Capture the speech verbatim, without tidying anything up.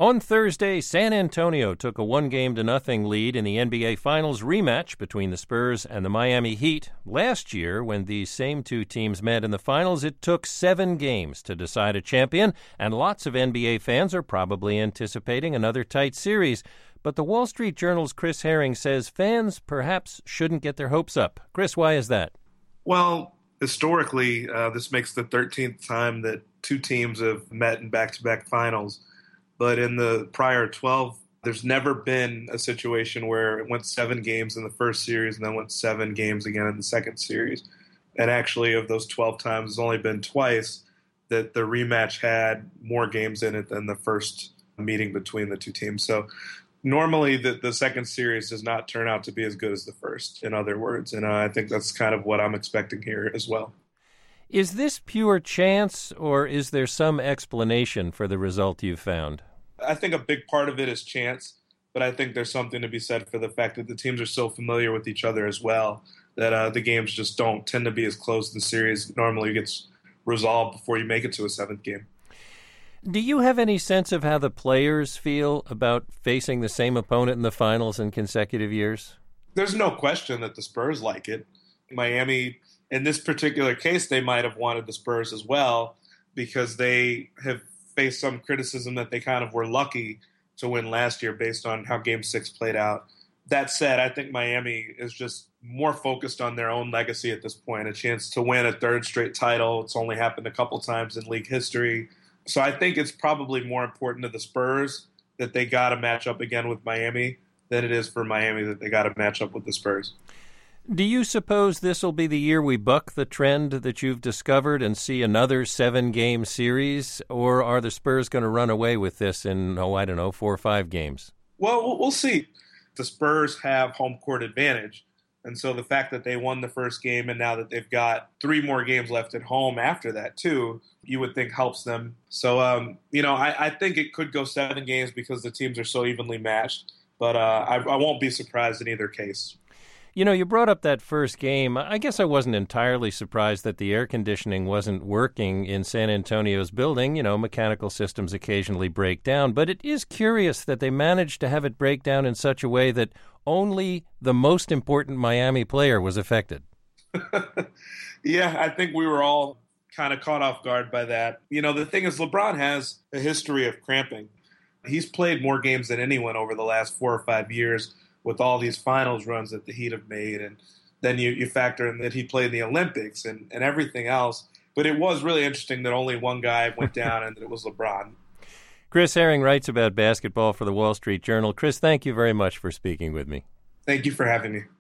On Thursday, San Antonio took a one-game to nothing lead in the N B A Finals rematch between the Spurs and the Miami Heat. Last year, when these same two teams met in the finals, it took seven games to decide a champion, and lots of N B A fans are probably anticipating another tight series. But the Wall Street Journal's Chris Herring says fans perhaps shouldn't get their hopes up. Chris, why is that? Well, historically, uh, this makes the thirteenth time that two teams have met in back-to-back finals. But in the prior twelve, there's never been a situation where it went seven games in the first series and then went seven games again in the second series. And actually, of those twelve times, it's only been twice that the rematch had more games in it than the first meeting between the two teams. So normally, the, the second series does not turn out to be as good as the first, in other words. And uh, I think that's kind of what I'm expecting here as well. Is this pure chance, or is there some explanation for the result you've found? I think a big part of it is chance, but I think there's something to be said for the fact that the teams are so familiar with each other as well that uh, the games just don't tend to be as close. The series normally gets resolved before you make it to a seventh game. Do you have any sense of how the players feel about facing the same opponent in the finals in consecutive years? There's no question that the Spurs like it. Miami, in this particular case, they might have wanted the Spurs as well because they have faced some criticism that they kind of were lucky to win last year based on how Game six played out. That said, I think Miami is just more focused on their own legacy at this point, a chance to win a third straight title. It's only happened a couple times in league history. So I think it's probably more important to the Spurs that they got to match up again with Miami than it is for Miami that they got to match up with the Spurs. Do you suppose this will be the year we buck the trend that you've discovered and see another seven-game series, or are the Spurs going to run away with this in, oh, I don't know, four or five games? Well, we'll see. The Spurs have home court advantage, and so the fact that they won the first game and now that they've got three more games left at home after that, too, you would think helps them. So, um, you know, I, I think it could go seven games because the teams are so evenly matched, but uh, I, I won't be surprised in either case. You know, you brought up that first game. I guess I wasn't entirely surprised that the air conditioning wasn't working in San Antonio's building. You know, mechanical systems occasionally break down. But it is curious that they managed to have it break down in such a way that only the most important Miami player was affected. Yeah, I think we were all kind of caught off guard by that. You know, the thing is, LeBron has a history of cramping. He's played more games than anyone over the last four or five years with all these finals runs that the Heat have made. And then you, you factor in that he played in the Olympics and, and everything else. But it was really interesting that only one guy went down and that it was LeBron. Chris Herring writes about basketball for the Wall Street Journal. Chris, thank you very much for speaking with me. Thank you for having me.